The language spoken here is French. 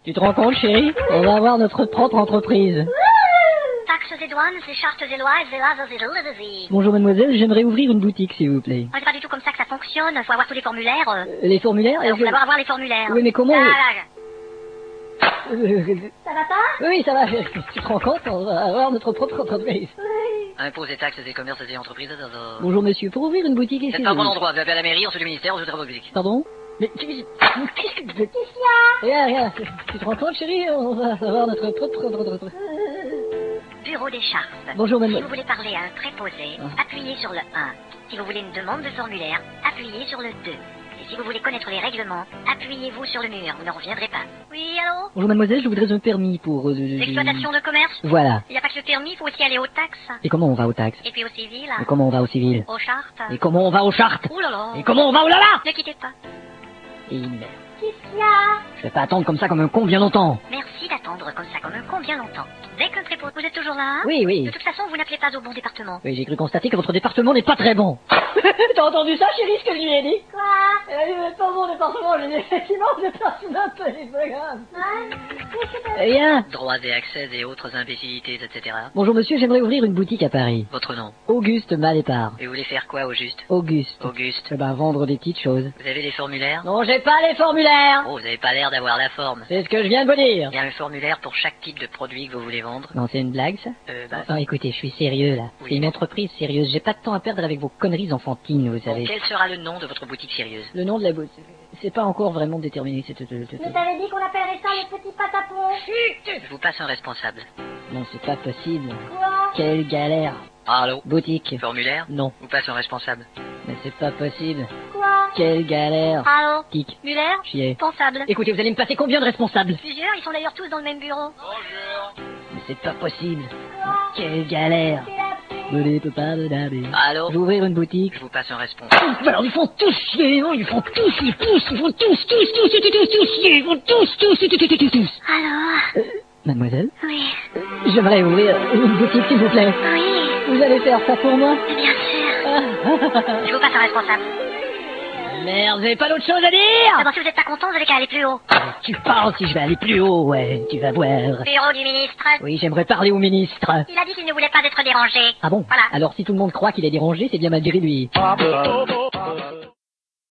Tu te rends compte, chérie? On va avoir notre propre entreprise. Taxes et douanes, et chartes et lois, et là, Bonjour mademoiselle, j'aimerais ouvrir une boutique s'il vous plaît. c'est pas du tout comme ça que ça fonctionne. Faut avoir tous les formulaires. Les formulaires? Alors, faut d'abord avoir les formulaires. Oui, mais comment... Ça va pas? Oui, ça va. Tu te rends compte? On va avoir notre propre entreprise. Impôts et taxes et commerces et entreprises. Bonjour monsieur, pour ouvrir une boutique ici... C'est pas bon endroit, vous appelez à la mairie, ensuite le ministère, ensuite le travaux publics. Pardon? Mais qu'est-ce que... Qu'est-ce qu'il y a? Regarde, tu te rends compte chérie? On va avoir notre propre... Bureau des chartes. Bonjour Si mademoiselle. vous voulez parler à un préposé, appuyez sur le 1. Si vous voulez une demande de formulaire, appuyez sur le 2. Et si vous voulez connaître les règlements, appuyez-vous sur le mur, vous ne reviendrez pas. Oui, allô? Bonjour mademoiselle, je voudrais un permis pour... L'exploitation de commerce? Voilà. Il n'y a pas que le permis, il faut aussi aller aux taxes. Et comment on va aux taxes? Et puis au civil. Et comment on va au civil? Aux chartes. Et comment on va aux chartes? Ouh là là. Et comment on va au là-là? Ne quittez pas. Et merde. Qu'est-ce qu'il y a? Je vais pas attendre comme ça comme un con bien longtemps. Merci d'attendre comme ça, comme un con bien longtemps. Dès qu'un préposé... Vous êtes toujours là, hein? Oui, De oui. toute façon, vous n'appelez pas au bon département. Oui, j'ai cru constater que votre département n'est pas très bon. T'as entendu ça, chérie, ce que je lui ai dit? Quoi? Elle n'est pas bon département, je lui ai dit effectivement, le département un peu les programmes. Hein? Rien. Droits et accès et autres imbécilités, etc. Bonjour monsieur, j'aimerais ouvrir une boutique à Paris. Votre nom. Auguste Malépart. Et vous voulez faire quoi au juste? Auguste. Auguste. Eh ben, vendre des petites choses. Vous avez les formulaires? Non, j'ai pas les formulaires. Oh, vous avez pas l'air d'avoir la forme. C'est ce que je viens de vous dire. Il y a un formulaire pour chaque type de produit que vous voulez vendre. Non, c'est une blague, ça? Oh, écoutez, je suis sérieux, là. Oui. C'est une entreprise sérieuse. J'ai pas de temps à perdre avec vos conneries enfantines, vous Bon, savez. quel sera le nom de votre boutique sérieuse? Le nom de la boutique, c'est pas encore vraiment déterminé. Mais t'avais dit qu'on appellerait ça le petit patapon. Je vous passe un responsable. Non, c'est pas possible. Quoi? Quelle galère. Allô? Boutique. Formulaire? Non, Vous passe un responsable. mais c'est pas possible. Quoi? Quelle galère. Allô? Tic. Muller? Chier. Responsable. Écoutez, vous allez me passer combien de responsables? Plusieurs, ils sont d'ailleurs tous dans le même bureau. Mais c'est pas possible. Quelle galère. Allô? Je vais ouvrir une boutique. Je vous passe un responsable. Alors, ils font tous chier, non, ils font tous chier. Ils font tous. Alors? Mademoiselle, Oui. j'aimerais ouvrir une boutique, s'il vous plaît. Oui. Vous allez faire ça pour moi? Bien sûr. Je vous passe un responsable. Merde, vous avez pas d'autre chose à dire? D'abord, si vous n'êtes pas content, vous avez qu'à aller plus haut. Tu parles si je vais aller plus haut, ouais, tu vas voir. Bureau du ministre. Oui, j'aimerais parler au ministre. Il a dit qu'il ne voulait pas être dérangé. Ah bon? Voilà. Alors si tout le monde croit qu'il est dérangé, c'est bien malgré lui.